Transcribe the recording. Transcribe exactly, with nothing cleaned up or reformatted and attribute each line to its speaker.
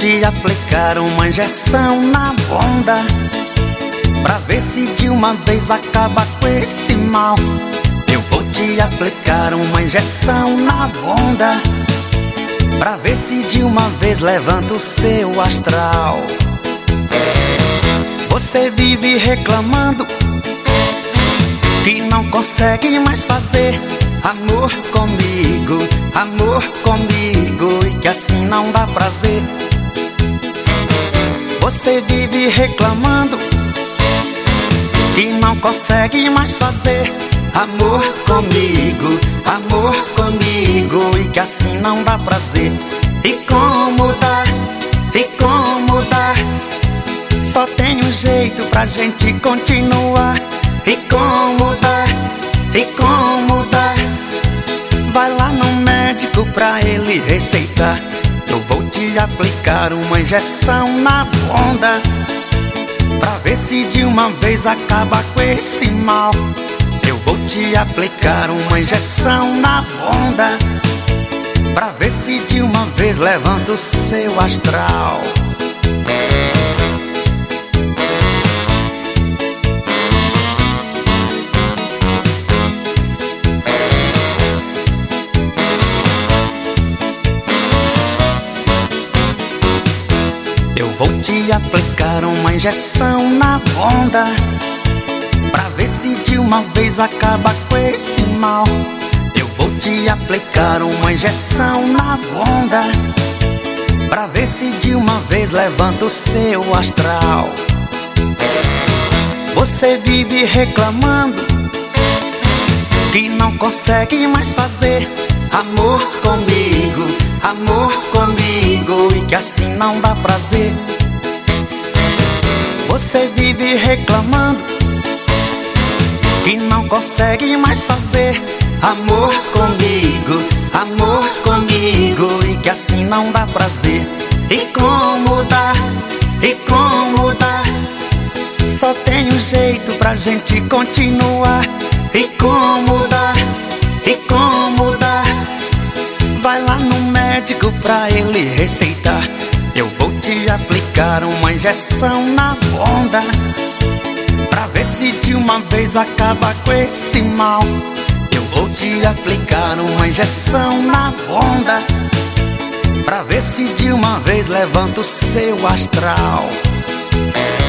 Speaker 1: te aplicar uma injeção na bunda, pra ver se de uma vez acaba com esse mal. Eu vou te aplicar uma injeção na bunda, pra ver se de uma vez levanta o seu astral. Você vive reclamando que não consegue mais fazer amor comigo, amor comigo, e que assim não dá prazer. Você vive reclamando que não consegue mais fazer amor comigo, amor comigo, e que assim não dá prazer. E como dá, e como dá, só tem um jeito pra gente continuar. E como dá, e como dá, vai lá no médico pra ele receitar. Eu vou te aplicar uma injeção na bunda, pra ver se de uma vez acaba com esse mal. Eu vou te aplicar uma injeção na bunda, pra ver se de uma vez levanta o seu astral. Eu vou te aplicar uma injeção na bunda, pra ver se de uma vez acaba com esse mal. Eu vou te aplicar uma injeção na bunda, pra ver se de uma vez levanta o seu astral. Você vive reclamando que não consegue mais fazer amor comigo, amor comigo, e que assim não dá prazer. Você vive reclamando que não consegue mais fazer amor comigo, amor comigo, e que assim não dá prazer. E como dá, e como dá, só tem um jeito pra gente continuar. E como dá, e como dá, vai lá no médico pra ele receitar. Eu vou te aplicar uma injeção na bunda, pra ver se de uma vez acaba com esse mal. Eu vou te aplicar uma injeção na bunda, pra ver se de uma vez levanta o seu astral.